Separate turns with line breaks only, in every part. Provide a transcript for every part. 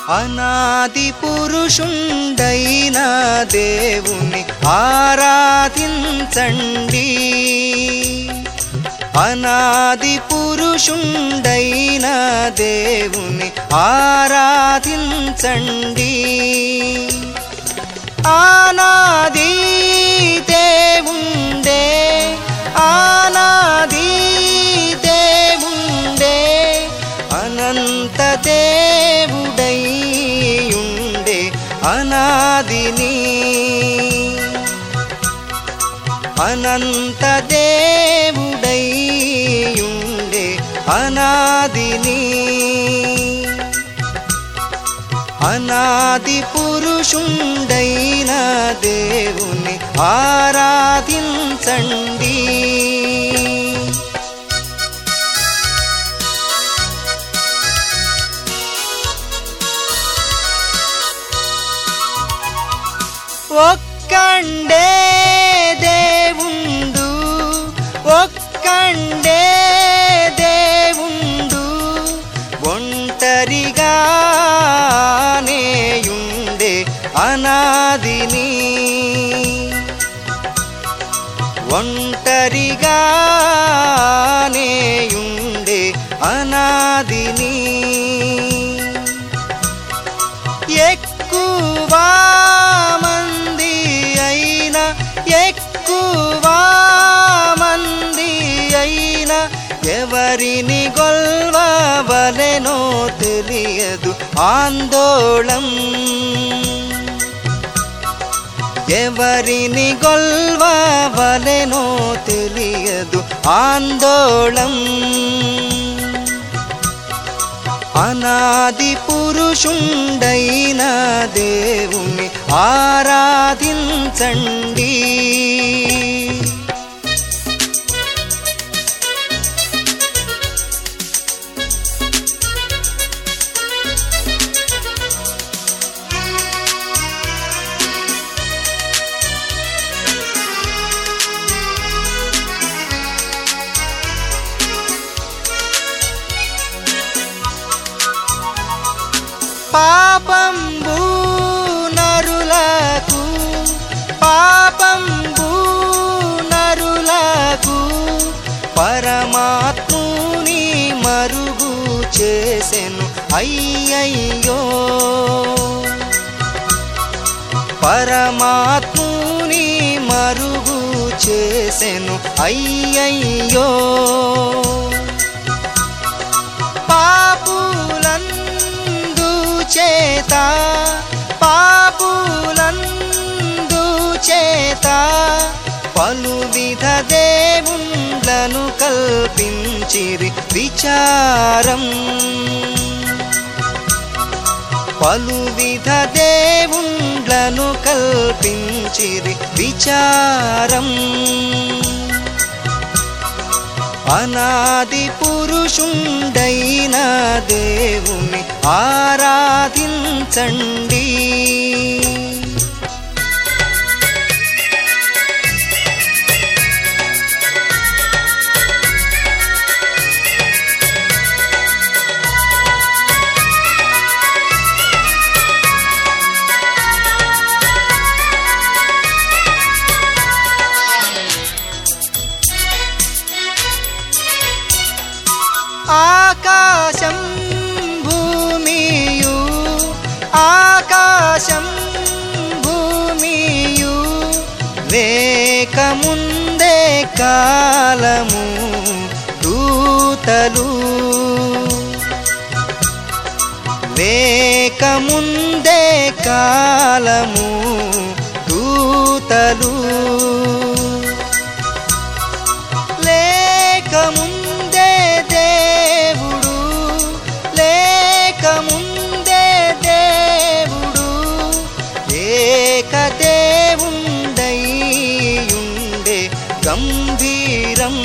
అనాది పురుషుండైన దేవుని ఆరాధించండి. అనాది పురుషుండైన దేవుని ఆరాధించండి. ఆనాది దేవుండే, ఆనాది దేవుండే, అనంత దేవుడై ఉండే అనాదిని, అనంత దేవుడై ఉండే అనాదిని. అనాది పురుషుండైన దేవుని ఆరాధించండి. ఒక్కండే దేవుండు, ఒక్కండే దేవుండు, ఒంటరిగానేయుండే అనాదిని, ఒంటరిగానేయుండే అనాదిని. ఎక్కువ మంది అయినా, ఎక్కువ మంది అయినా, ఎవరిని గొల్వవలెనో తెలియదు ఆందోళం. ఎవరిని గొల్వవలెనో తెలియదు ఆందోళం. అనాది పురుషుండైన దేవుని ఆరాధించండి. పాపంబు నరులకు, పాపంబు నరులకు, పరమాత్ముని మరుగు చేసెను అయ్యయ్యో. పరమాత్ముని మరుగు చేసెను అయ్యయ్యో. చేత పాపులందు చేత పలువిధ దేవుళ్ళను కల్పించిరి విచారం. పలువిధ దేవుళ్ళను కల్పించిరి విచారం. అనాది పురుషుండైన దేవుని ఆరాధించండి. ఆకాశం భూమియు, ఆకాశం భూమియు, వేకముందే కాలము దూతలు, వేకముందే కాలము దూతలు, లేకముందే దేవుడు, లేకముందే దేవుడు, ఏకదేవుండై ఉండే గంభీరం,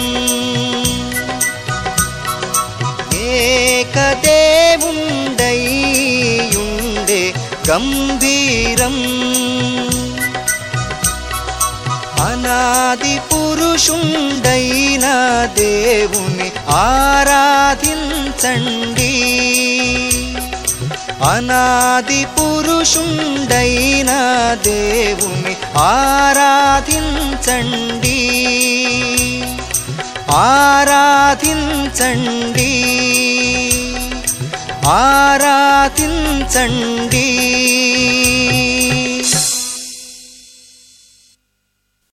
ఏకదేవుండై ఉండే గంభీరం. అనాది పురుషుండైన దేవుని ఆరాధించండి. అనాది పురుషుండైన దేవుని ఆరాధించండి ఆరాధించండి ఆరాధించండి